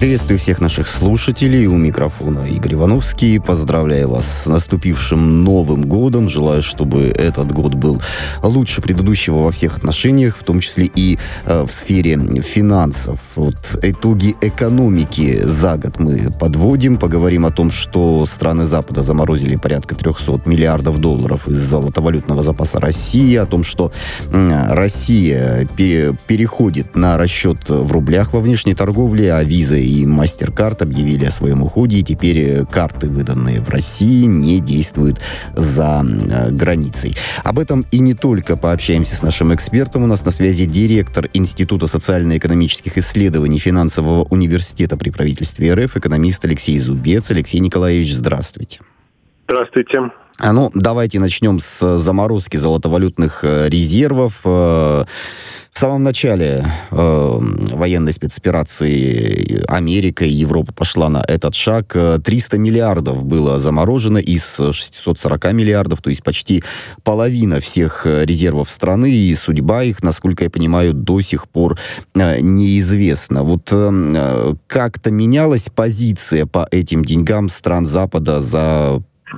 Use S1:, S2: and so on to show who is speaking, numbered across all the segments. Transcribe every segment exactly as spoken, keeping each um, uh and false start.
S1: Приветствую всех наших слушателей. У микрофона Игорь Ивановский. Поздравляю вас с наступившим Новым годом. Желаю, чтобы этот год был лучше предыдущего во всех отношениях, в том числе и э, в сфере финансов. Вот итоги экономики за год мы подводим. Поговорим о том, что страны Запада заморозили порядка триста миллиардов долларов из золотовалютного запаса России. О том, что э, Россия пере- переходит на расчет в рублях во внешней торговле, а виза и MasterCard объявили о своем уходе, и теперь карты, выданные в России, не действуют за э, границей. Об этом и не только пообщаемся с нашим экспертом. У нас на связи директор Института социально-экономических исследований Финансового университета при правительстве РФ, экономист Алексей Зубец. Алексей Николаевич, здравствуйте.
S2: Здравствуйте.
S1: А ну, давайте начнем с заморозки золотовалютных э, резервов. Э, В самом начале э, военной спецоперации Америка и Европа пошла на этот шаг. триста миллиардов было заморожено из шестисот сорока миллиардов, то есть почти половина всех резервов страны, и судьба их, насколько я понимаю, до сих пор э, неизвестна. Вот э, как-то менялась позиция по этим деньгам стран Запада за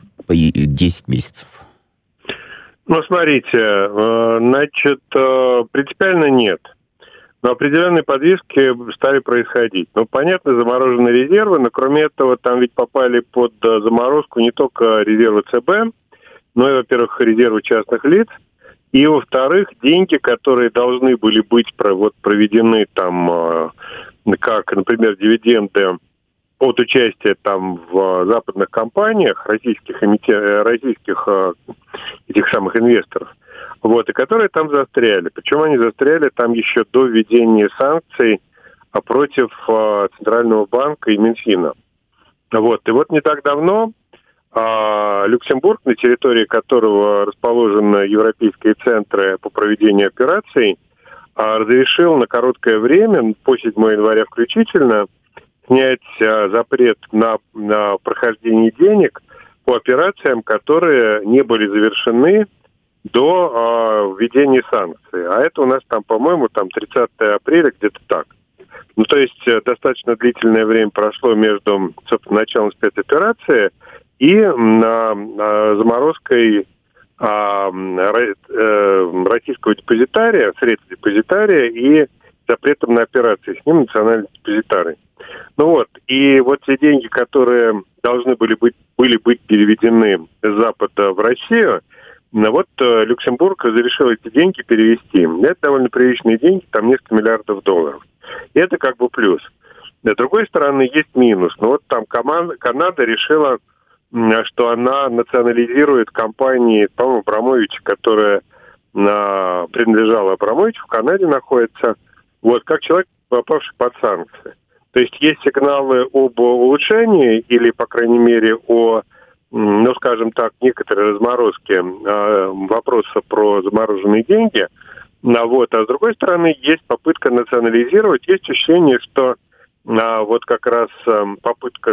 S1: десять месяцев?
S2: Ну, смотрите, значит, принципиально нет. Но определенные подвижки стали происходить. Ну, понятно, заморожены резервы, но кроме этого там ведь попали под заморозку не только резервы ЦБ, но и, во-первых, резервы частных лиц, и, во-вторых, деньги, которые должны были быть вот, проведены там, как, например, дивиденды от участия там в западных компаниях, российских, российских этих самых инвесторов, вот, и которые там застряли. Причем они застряли там еще до введения санкций против Центрального банка и Минфина. Вот, и вот не так давно а, Люксембург, на территории которого расположены европейские центры по проведению операций, а, разрешил на короткое время, по седьмого января включительно, снять а, запрет на, на прохождение денег по операциям, которые не были завершены до а, введения санкций. А это у нас там, по-моему, там тридцатого апреля, где-то так. Ну, то есть достаточно длительное время прошло между, собственно, началом спецоперации и на, на заморозкой а, а, российского депозитария, средств депозитария и запретом на операции с ним национальной депозитарной. Ну вот, и вот те деньги, которые должны были быть, были быть переведены с Запада в Россию, вот Люксембург разрешил эти деньги перевести. Это довольно приличные деньги, там несколько миллиардов долларов. И это как бы плюс. С другой стороны, есть минус. Ну вот там Канада решила, что она национализирует компании, по-моему, Абрамовича, которая принадлежала Абрамовичу, в Канаде находится, вот, как человек, попавший под санкции. То есть есть сигналы об улучшении или, по крайней мере, о, ну, скажем так, некоторой разморозке э, вопроса про замороженные деньги. А, вот, а с другой стороны, есть попытка национализировать. Есть ощущение, что э, вот как раз э, попытка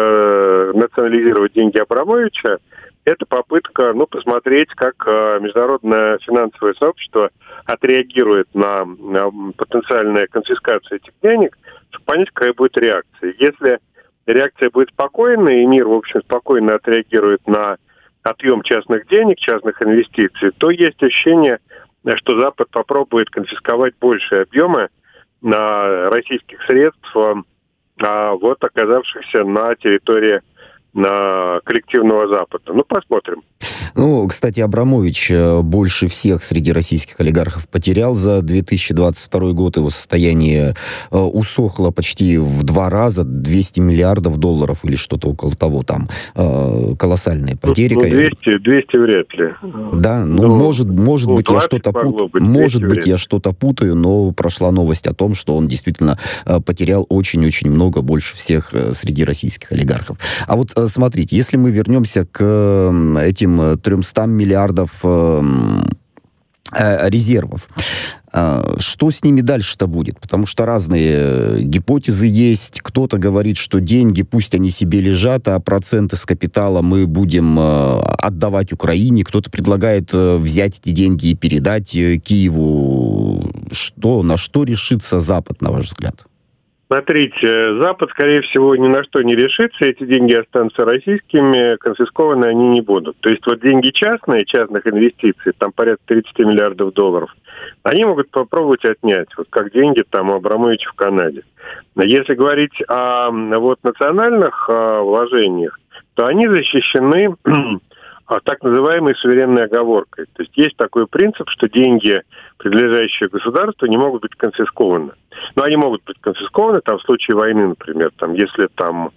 S2: э, национализировать деньги Абрамовича, это попытка, ну, посмотреть, как э, международное финансовое сообщество отреагирует на, на потенциальную конфискацию этих денег, чтобы понять, какая будет реакция. Если реакция будет спокойной, и мир, в общем, спокойно отреагирует на отъем частных денег, частных инвестиций, то есть ощущение, что Запад попробует конфисковать большие объемы на российских средств, а, вот оказавшихся на территории на коллективного Запада. Ну, посмотрим.
S1: Ну, кстати, Абрамович больше всех среди российских олигархов потерял за две тысячи двадцать второй год. Его состояние э, усохло почти в два раза, двести миллиардов долларов или что-то около того там. Э, колоссальные потери.
S2: Ну, двести, двести вряд ли.
S1: Да, ну, ну может, может ну, быть, я что-то путаю, может быть, я что-то путаю, но прошла новость о том, что он действительно э, потерял очень-очень много, больше всех э, среди российских олигархов. А вот э, смотрите, если мы вернемся к э, этим триста миллиардов э, э, резервов. Э, что с ними дальше-то будет? Потому что разные гипотезы есть. Кто-то говорит, что деньги, пусть они себе лежат, а проценты с капитала мы будем э, отдавать Украине. Кто-то предлагает э, взять эти деньги и передать э, Киеву. Что, на что решится Запад, на ваш взгляд?
S2: Смотрите, Запад, скорее всего, ни на что не решится, эти деньги останутся российскими, конфискованы они не будут. То есть вот деньги частные, частных инвестиций, там порядка тридцать миллиардов долларов, они могут попробовать отнять, вот как деньги там у Абрамовича в Канаде. Но если говорить о вот национальных о, вложениях, то они защищены так называемой суверенной оговоркой. То есть есть такой принцип, что деньги, принадлежащие государству, не могут быть конфискованы. Но они могут быть конфискованы там, в случае войны, например. Там, если там,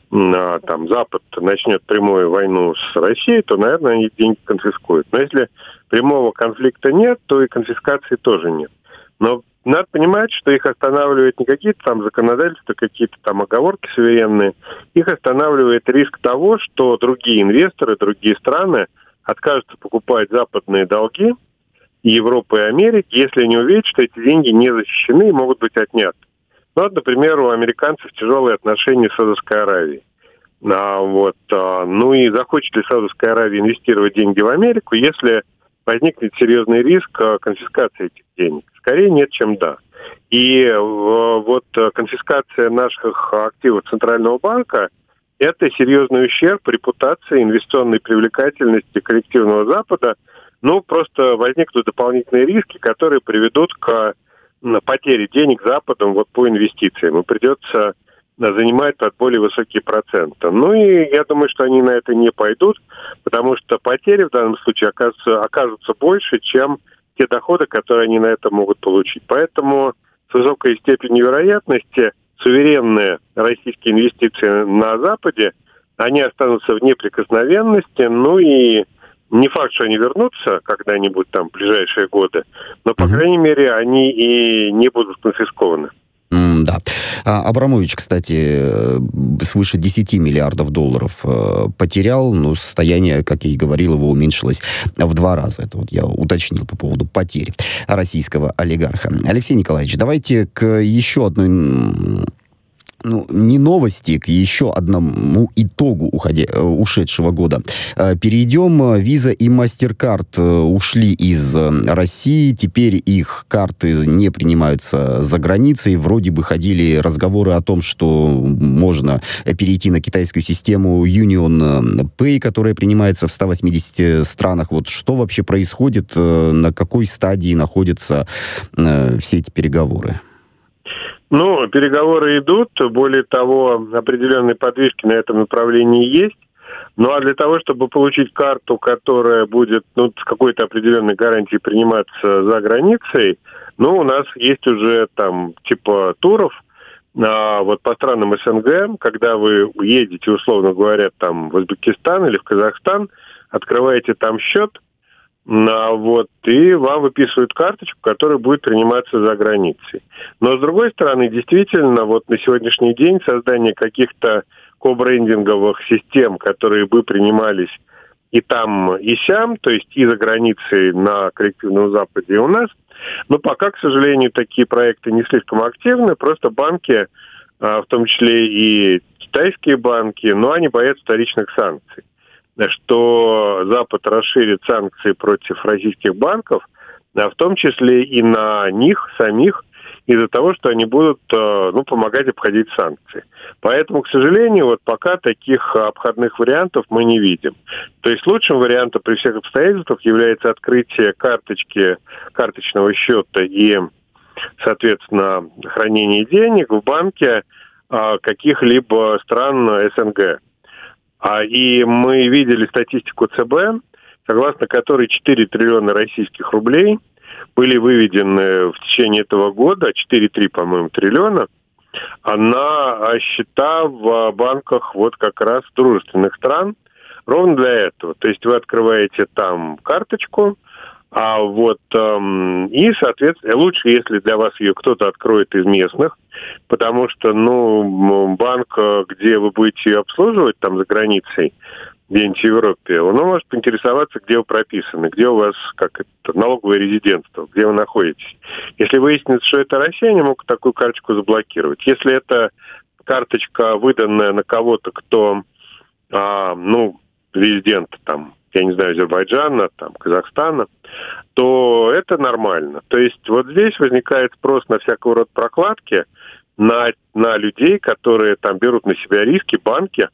S2: там Запад начнет прямую войну с Россией, то, наверное, они деньги конфискуют. Но если прямого конфликта нет, то и конфискации тоже нет. Но надо понимать, что их останавливает не какие-то там законодательства, какие-то там оговорки суверенные. Их останавливает риск того, что другие инвесторы, другие страны откажутся покупать западные долги и Европы, и Америки, если они увидят, что эти деньги не защищены и могут быть отняты. Ну, вот, например, у американцев тяжелые отношения с Саудовской Аравией. А, вот, а, ну и захочет ли Саудовская Аравия инвестировать деньги в Америку, если возникнет серьезный риск конфискации этих денег? Скорее нет, чем да. И вот конфискация наших активов Центрального банка – это серьезный ущерб репутации, инвестиционной привлекательности коллективного Запада. Ну, просто возникнут дополнительные риски, которые приведут к потере денег Западом вот по инвестициям. И придется занимать под более высокие проценты. Ну и я думаю, что они на это не пойдут, потому что потери в данном случае окажутся, окажутся больше, чем те доходы, которые они на это могут получить. Поэтому с высокой степенью вероятности суверенные российские инвестиции на Западе, они останутся в неприкосновенности, ну и не факт, что они вернутся когда-нибудь там в ближайшие годы, но, по крайней мере, они и не будут конфискованы.
S1: Mm, да. А, Абрамович, кстати, свыше десять миллиардов долларов э, потерял, но состояние, как я и говорил, его уменьшилось в два раза. Это вот я уточнил по поводу потерь российского олигарха. Алексей Николаевич, давайте к еще одной... Ну, не новости, к еще одному итогу уходя, ушедшего года. Перейдем. Visa и MasterCard ушли из России. Теперь их карты не принимаются за границей. Вроде бы ходили разговоры о том, что можно перейти на китайскую систему Union Pay, которая принимается в ста восьмидесяти странах. Вот что вообще происходит? На какой стадии находятся все эти переговоры?
S2: Ну, переговоры идут, более того, определенные подвижки на этом направлении есть. Ну, а для того, чтобы получить карту, которая будет, ну, с какой-то определенной гарантией приниматься за границей, ну, у нас есть уже там типа туров, а, вот по странам СНГ, когда вы едете, условно говоря, там в Узбекистан или в Казахстан, открываете там счет, А, вот, и вам выписывают карточку, которая будет приниматься за границей. Но, с другой стороны, действительно, вот на сегодняшний день создание каких-то кобрендинговых систем, которые бы принимались и там, и сям, то есть и за границей на коллективном Западе, и у нас, но пока, к сожалению, такие проекты не слишком активны, просто банки, в том числе и китайские банки, но они боятся вторичных санкций, что Запад расширит санкции против российских банков, в том числе и на них самих, из-за того, что они будут, ну, помогать обходить санкции. Поэтому, к сожалению, вот пока таких обходных вариантов мы не видим. То есть лучшим вариантом при всех обстоятельствах является открытие карточки, карточного счета и, соответственно, хранение денег в банке каких-либо стран СНГ. И мы видели статистику ЦБ, согласно которой четыре триллиона российских рублей были выведены в течение этого года, четыре целых три, по-моему, триллиона, на счета в банках вот как раз дружественных стран, ровно для этого. То есть вы открываете там карточку, а вот эм, и, соответственно, лучше, если для вас ее кто-то откроет из местных, потому что, ну, банк, где вы будете ее обслуживать, там, за границей, где-нибудь в Европе, он может поинтересоваться, где вы прописаны, где у вас, как это, налоговое резидентство, где вы находитесь. Если выяснится, что это Россия, они могут такую карточку заблокировать. Если это карточка, выданная на кого-то, кто, а, ну, резидент, там, я не знаю, Азербайджана, там, Казахстана, то это нормально. То есть вот здесь возникает спрос на всякого рода прокладки, на, на людей, которые там берут на себя риски, банки,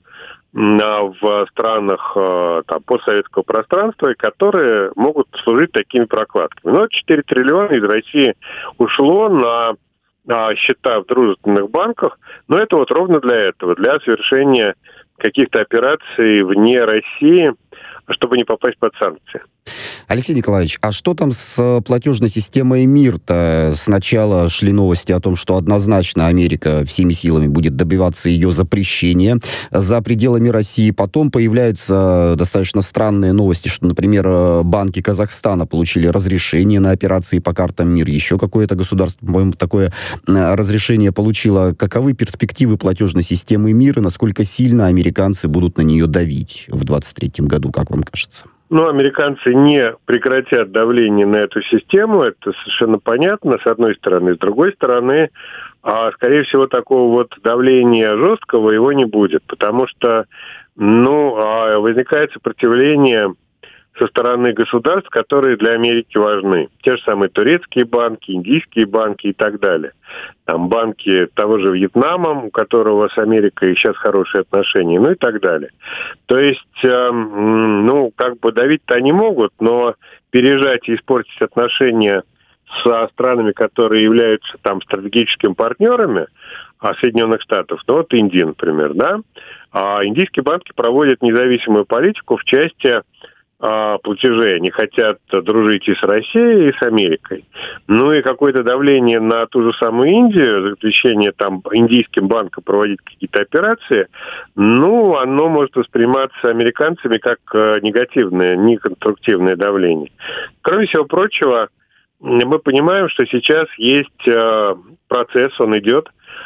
S2: в странах там, постсоветского пространства, которые могут служить такими прокладками. Но четыре триллиона из России ушло на, на счета в дружественных банках, но это вот ровно для этого, для совершения каких-то операций вне России, чтобы не попасть под санкции.
S1: Алексей Николаевич, а что там с платежной системой МИР-то? Сначала шли новости о том, что однозначно Америка всеми силами будет добиваться ее запрещения за пределами России. Потом появляются достаточно странные новости, что, например, банки Казахстана получили разрешение на операции по картам МИР. Еще какое-то государство, по-моему, такое разрешение получило. Каковы перспективы платежной системы МИР и насколько сильно американцы будут на нее давить в двадцать третьем году, как вам кажется?
S2: Ну, американцы не прекратят давление на эту систему, это совершенно понятно, с одной стороны. С другой стороны, скорее всего, такого вот давления жесткого его не будет, потому что, ну, возникает сопротивление со стороны государств, которые для Америки важны. Те же самые турецкие банки, индийские банки и так далее. Там банки того же Вьетнама, у которого с Америкой сейчас хорошие отношения, ну и так далее. То есть, э, ну, как бы давить-то они могут, но пережать и испортить отношения со странами, которые являются там стратегическими партнерами а, Соединенных Штатов, ну вот Индия, например, да, а индийские банки проводят независимую политику в части платежей. Они хотят дружить и с Россией, и с Америкой. Ну и какое-то давление на ту же самую Индию, запрещение там индийским банкам проводить какие-то операции, ну, оно может восприниматься американцами как негативное, неконструктивное давление. Кроме всего прочего, мы понимаем, что сейчас есть процесс, он идет,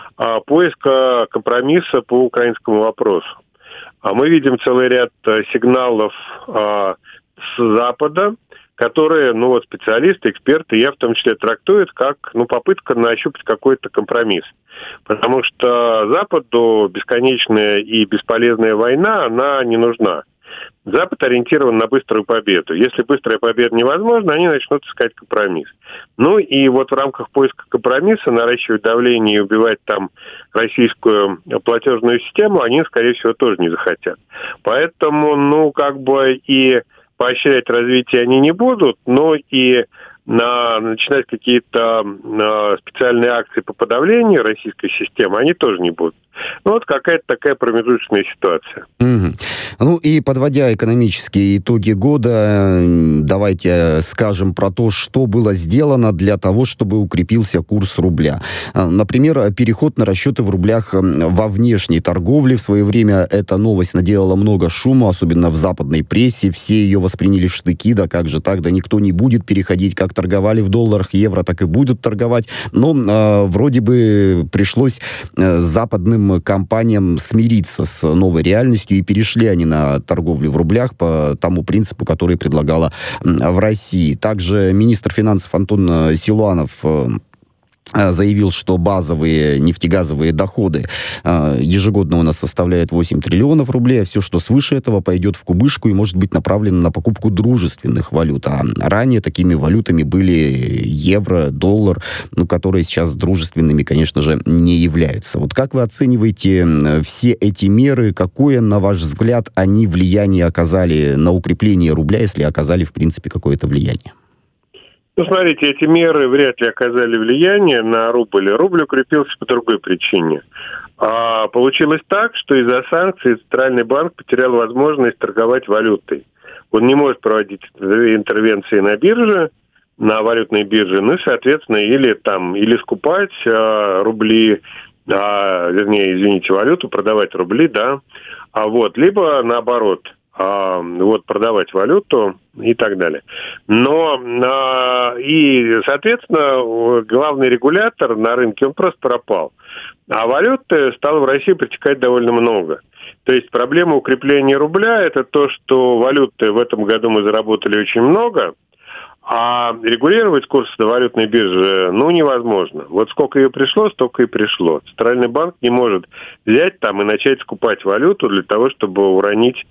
S2: поиска компромисса по украинскому вопросу. А мы видим целый ряд сигналов а, с Запада, которые, ну вот специалисты, эксперты, я в том числе трактуют как, ну, попытка нащупать какой-то компромисс. Потому что Западу бесконечная и бесполезная война, она не нужна. Запад ориентирован на быструю победу. Если быстрая победа невозможна, они начнут искать компромисс. Ну и вот в рамках поиска компромисса, наращивать давление и убивать там российскую платежную систему, они, скорее всего, тоже не захотят. Поэтому, ну, как бы и поощрять развитие они не будут, но и на, начинать какие-то на специальные акции по подавлению российской системы они тоже не будут. Ну, вот какая-то такая промежуточная ситуация.
S1: Угу. Ну и подводя экономические итоги года, давайте скажем про то, что было сделано для того, чтобы укрепился курс рубля. Например, переход на расчеты в рублях во внешней торговле. В свое время эта новость наделала много шума, особенно в западной прессе. Все ее восприняли в штыки, да как же так, да никто не будет переходить, как торговали в долларах, евро, так и будут торговать. Но э, вроде бы пришлось э, западным компаниям смириться с новой реальностью, и перешли они на торговлю в рублях по тому принципу, который предлагала в России. Также министр финансов Антон Силуанов заявил, что базовые нефтегазовые доходы э, ежегодно у нас составляют восемь триллионов рублей, а все, что свыше этого, пойдет в кубышку и может быть направлено на покупку дружественных валют. А ранее такими валютами были евро, доллар, ну, которые сейчас дружественными, конечно же, не являются. Вот как вы оцениваете все эти меры? Какое, на ваш взгляд, они влияние оказали на укрепление рубля, если оказали, в принципе, какое-то влияние?
S2: Ну, смотрите, эти меры вряд ли оказали влияние на рубль. Рубль укрепился по другой причине. А получилось так, что из-за санкций Центральный банк потерял возможность торговать валютой. Он не может проводить интервенции на бирже, на валютной бирже, ну и, соответственно, или там, или скупать а, рубли, а, вернее, извините, валюту, продавать рубли, да, а вот, либо наоборот, а, вот, продавать валюту и так далее. Но а, и, соответственно, главный регулятор на рынке, он просто пропал. А валюты стало в России притекать довольно много. То есть проблема укрепления рубля – это то, что валюты в этом году мы заработали очень много, а регулировать курс на валютной бирже, ну, невозможно. Вот сколько ее пришло, столько и пришло. Центральный банк не может взять там и начать скупать валюту для того, чтобы уронить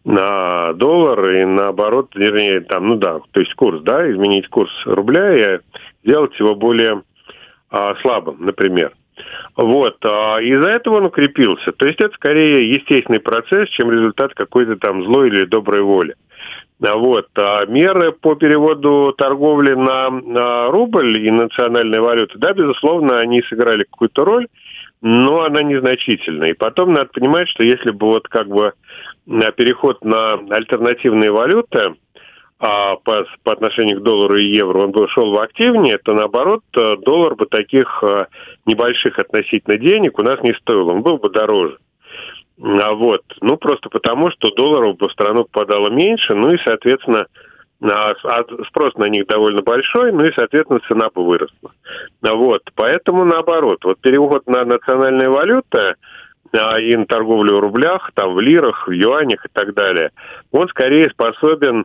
S2: на доллар и наоборот, вернее, там, ну да, то есть курс, да, изменить курс рубля и сделать его более а, слабым, например. Вот. А из-за этого он укрепился. То есть это скорее естественный процесс, чем результат какой-то там злой или доброй воли. Вот. А меры по переводу торговли на, на рубль и национальные валюты, да, безусловно, они сыграли какую-то роль, но она незначительная. И потом надо понимать, что если бы вот как бы переход на альтернативные валюты а по, по отношению к доллару и евро он бы шел активнее, то наоборот доллар бы таких небольших относительно денег у нас не стоил, он был бы дороже. А вот, ну просто потому, что долларов в страну попадало меньше, ну и, соответственно, спрос на них довольно большой, ну и, соответственно, цена бы выросла. Вот, поэтому наоборот, вот переход на национальные валюты и на торговлю в рублях, там, в лирах, в юанях и так далее, он скорее способен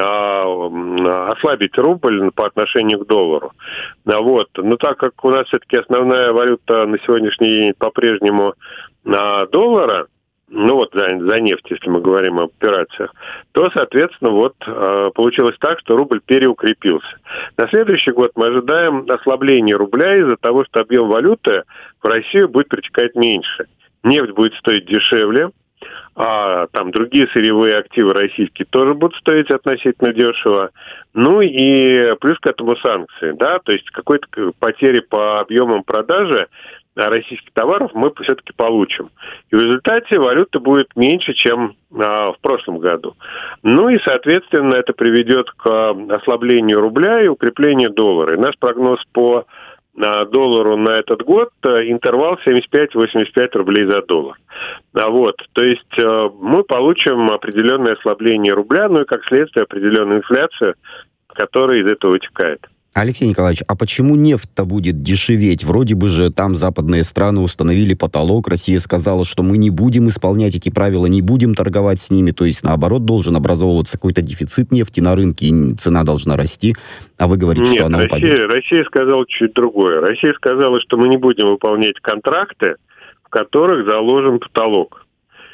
S2: ослабить рубль по отношению к доллару. Вот. Но так как у нас все-таки основная валюта на сегодняшний день по-прежнему доллара, ну вот за, за нефть, если мы говорим об операциях, то, соответственно, вот получилось так, что рубль переукрепился. На следующий год мы ожидаем ослабления рубля из-за того, что объем валюты в Россию будет притекать меньше. Нефть будет стоить дешевле, а там другие сырьевые активы российские тоже будут стоить относительно дешево. Ну и плюс к этому санкции, да, то есть какой-то потери по объемам продажи российских товаров мы все-таки получим. И в результате валюта будет меньше, чем а, в прошлом году. Ну и, соответственно, это приведет к ослаблению рубля и укреплению доллара. И наш прогноз по а, доллару на этот год интервал семьдесят пять - восемьдесят пять рублей за доллар. А вот, то есть а, мы получим определенное ослабление рубля, ну и как следствие определенную инфляцию, которая из этого вытекает.
S1: Алексей Николаевич, а почему нефть-то будет дешеветь? Вроде бы же там западные страны установили потолок, Россия сказала, что мы не будем исполнять эти правила, не будем торговать с ними, то есть наоборот должен образовываться какой-то дефицит нефти на рынке, и цена должна расти, а вы говорите,
S2: Нет,
S1: что она
S2: Россия,
S1: упадет.
S2: Россия сказала чуть другое. Россия сказала, что мы не будем выполнять контракты, в которых заложен потолок.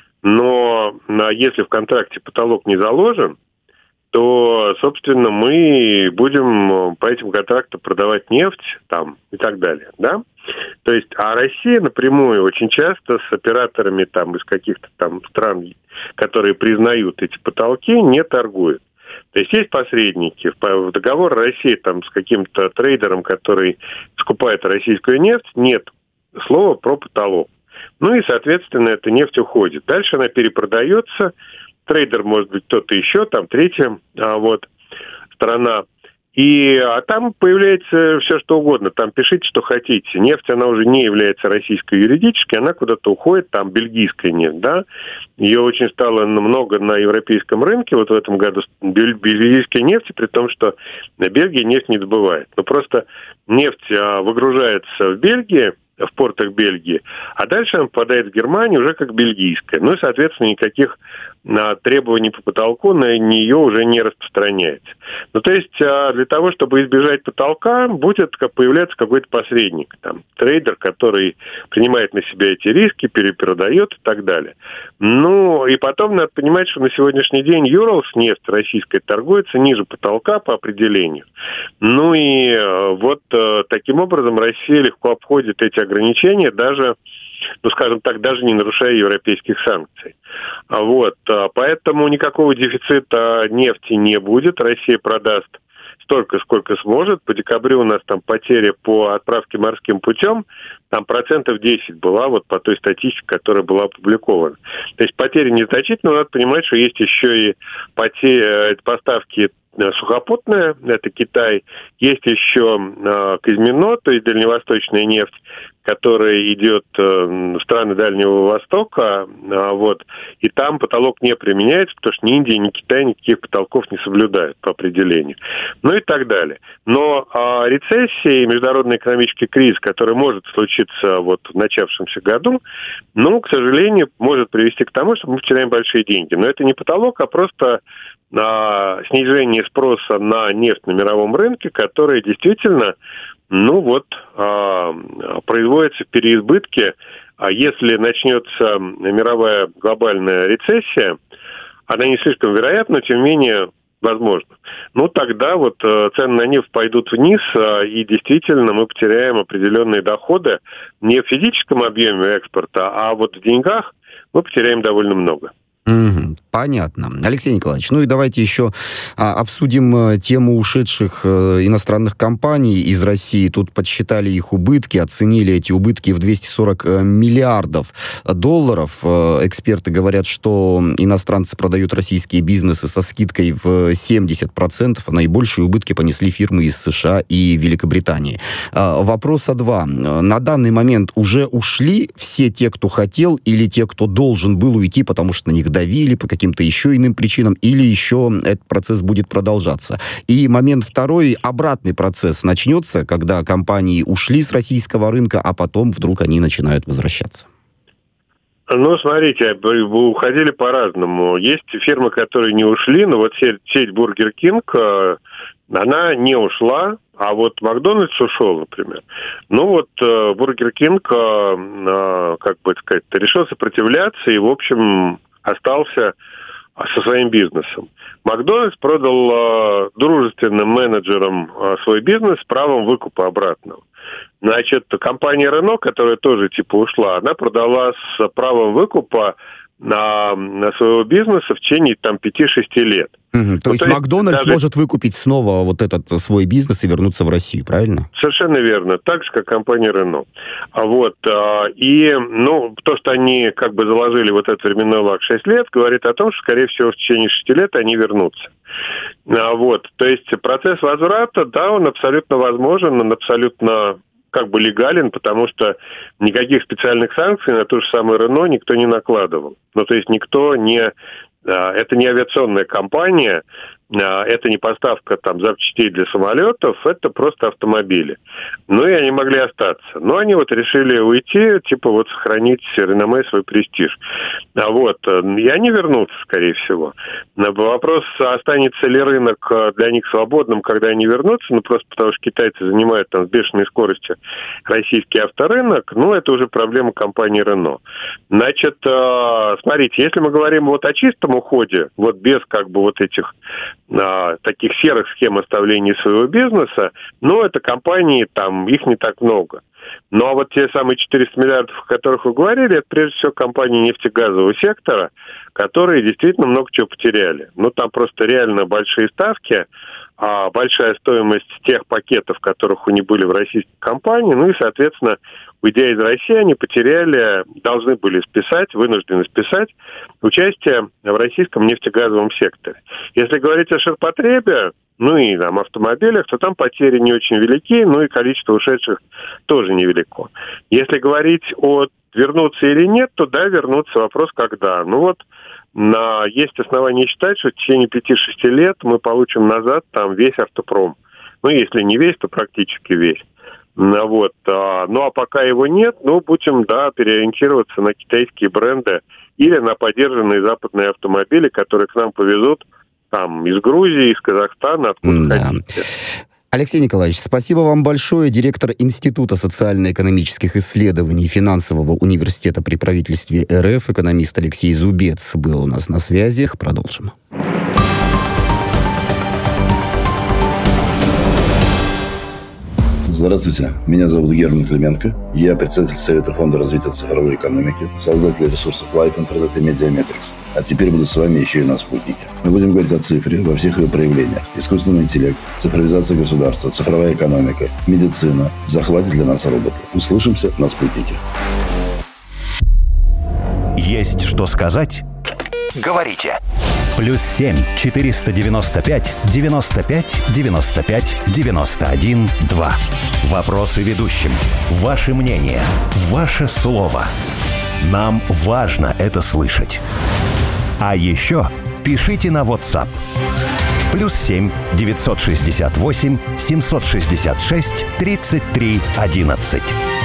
S2: Но если в контракте потолок не заложен, то, собственно, мы будем по этим контрактам продавать нефть там, и так далее, да? То есть, а Россия напрямую очень часто с операторами там из каких-то там стран, которые признают эти потолки, не торгует. То есть есть посредники. В договор России там с каким-то трейдером, который скупает российскую нефть, нет слова про потолок. Ну и, соответственно, эта нефть уходит. Дальше она перепродается. Трейдер может быть кто-то еще, там третья а, вот, страна. И, а там появляется все, что угодно. Там пишите, что хотите. Нефть, она уже не является российской юридически, она куда-то уходит, там бельгийская нефть, да. Ее очень стало много на европейском рынке вот в этом году бельгийской нефти, при том, что Бельгия нефть не добывает. Но просто нефть а, выгружается в Бельгии, в портах Бельгии, а дальше она попадает в Германию уже как бельгийская. Ну и, соответственно, никаких а, требований по потолку на нее уже не распространяется. Ну, то есть а, для того, чтобы избежать потолка, будет как, появляться какой-то посредник, там, трейдер, который принимает на себя эти риски, перепродает и так далее. Ну, и потом надо понимать, что на сегодняшний день Юралс нефть российская торгуется ниже потолка по определению. Ну и а, вот а, таким образом Россия легко обходит эти ограничения, даже, ну, скажем так, даже не нарушая европейских санкций. Вот. Поэтому никакого дефицита нефти не будет. Россия продаст столько, сколько сможет. По декабрю у нас там потеря по отправке морским путем, там процентов десять была вот по той статистике, которая была опубликована. То есть потеря незначительная, но надо понимать, что есть еще и потери, поставки сухопутная, это Китай, есть еще э, Казмино, то есть дальневосточная нефть, которая идет э, в страны Дальнего Востока, э, вот, и там потолок не применяется, потому что ни Индия, ни Китай никаких потолков не соблюдают по определению, ну и так далее. Но э, рецессия и международный экономический кризис, который может случиться вот в начавшемся году, ну, к сожалению, может привести к тому, что мы потеряем большие деньги. Но это не потолок, а просто на снижение спроса на нефть на мировом рынке, которое действительно, ну вот, производится в переизбытке. А если начнется мировая глобальная рецессия, она не слишком вероятна, тем не менее, возможно. Ну, тогда вот э, цены на нефть пойдут вниз, э, и действительно мы потеряем определенные доходы не в физическом объеме экспорта, а вот в деньгах мы потеряем довольно много.
S1: Угу, понятно. Алексей Николаевич, ну и давайте еще а, обсудим а, тему ушедших а, иностранных компаний из России. Тут подсчитали их убытки, оценили эти убытки в двести сорок миллиардов долларов. А, эксперты говорят, что иностранцы продают российские бизнесы со скидкой в семьдесят процентов, а наибольшие убытки понесли фирмы из США и Великобритании. А, вопроса два. На данный момент уже ушли все те, кто хотел, или те, кто должен был уйти, потому что на них давили по каким-то еще иным причинам, или еще этот процесс будет продолжаться. И момент второй, обратный процесс начнется, когда компании ушли с российского рынка, а потом вдруг они начинают возвращаться.
S2: Ну, смотрите, вы уходили по-разному. Есть фирмы, которые не ушли, но вот сеть, сеть Burger King, она не ушла, а вот Макдональдс ушел, например. Ну вот Burger King, как бы сказать, решил сопротивляться и, в общем, остался со своим бизнесом. Макдональдс продал э, дружественным менеджерам э, свой бизнес с правом выкупа обратного. Значит, компания Renault, которая тоже типа ушла, она продала с правом выкупа на, на своего бизнеса в течение там пяти-шести лет.
S1: Угу, то ну, есть то Макдональдс даже... может выкупить снова вот этот свой бизнес и вернуться в Россию, правильно?
S2: Совершенно верно. Так же, как компания Renault. Вот. И, ну, то, что они как бы заложили вот этот временной лаг шесть лет, говорит о том, что, скорее всего, в течение шести лет они вернутся. Вот. То есть процесс возврата, да, он абсолютно возможен, он абсолютно как бы легален, потому что никаких специальных санкций на ту же самую Renault никто не накладывал. Ну, то есть никто не... Это не авиационная компания, это не поставка там запчастей для самолетов, это просто автомобили. Ну и они могли остаться. Но они вот решили уйти, типа вот сохранить реноме, свой престиж. А вот, и они вернутся, скорее всего. Вопрос, останется ли рынок для них свободным, когда они вернутся, ну просто потому что китайцы занимают там с бешеной скоростью российский авторынок, ну это уже проблема компании Renault. Значит, смотрите, если мы говорим вот о чистом уходе, вот без как бы вот этих а, таких серых схем оставления своего бизнеса, ну, это компании, там, их не так много. Ну, а вот те самые четыреста миллиардов, о которых вы говорили, это прежде всего компании нефтегазового сектора, которые действительно много чего потеряли. Ну, там просто реально большие ставки, а большая стоимость тех пакетов, которых у них были в российской компании, ну и, соответственно, уйдя из России, они потеряли, должны были списать, вынуждены списать участие в российском нефтегазовом секторе. Если говорить о ширпотребе, ну и там автомобилях, то там потери не очень велики, ну и количество ушедших тоже невелико. Если говорить о вернуться или нет, то да, вернуться. Вопрос когда. Ну вот на, есть основания считать, что в течение пяти-шести лет мы получим назад там весь автопром. Ну, если не весь, то практически весь. Ну, вот. А, ну, а пока его нет, ну, будем, да, переориентироваться на китайские бренды или на подержанные западные автомобили, которые к нам повезут там из Грузии, из Казахстана, откуда
S1: да.
S2: хотите.
S1: Алексей Николаевич, спасибо вам большое. Директор Института социально-экономических исследований Финансового университета при правительстве РФ, экономист Алексей Зубец был у нас на связи. Продолжим.
S3: Здравствуйте, меня зовут Герман Клименко. Я председатель Совета фонда развития цифровой экономики, создатель ресурсов Life Internet и Mediametrics. А теперь буду с вами еще и на спутнике. Мы будем говорить о цифре во всех ее проявлениях. Искусственный интеллект, цифровизация государства, цифровая экономика, медицина, захватит для нас роботы. Услышимся на спутнике.
S4: Есть что сказать? Говорите. Плюс семь четыреста девяносто пять девяносто пять девяносто пять девяносто один два. Вопросы ведущим. Ваше мнение. Ваше слово. Нам важно это слышать. А еще пишите на WhatsApp. Плюс семь девятьсот шестьдесят восемь семьсот шестьдесят шесть тридцать три одиннадцать.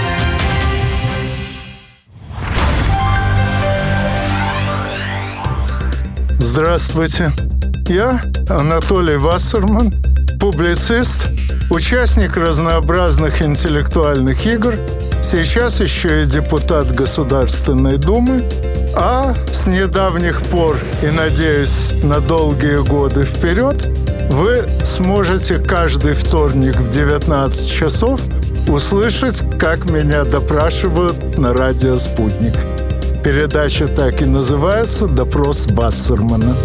S5: Здравствуйте. Я Анатолий Вассерман, публицист, участник разнообразных интеллектуальных игр сейчас еще и депутат Государственной Думы, а с недавних пор и, надеюсь, на долгие годы вперед, вы сможете каждый вторник в девятнадцать часов услышать, как меня допрашивают на радио «Спутник». Передача так и называется «Допрос Вассермана».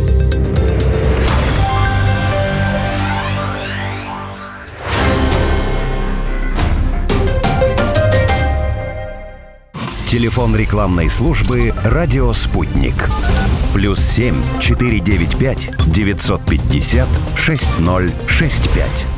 S4: Телефон рекламной службы «Радио Спутник». Плюс семь четыре девять пять девятьсот пятьдесят шесть ноль шесть пять.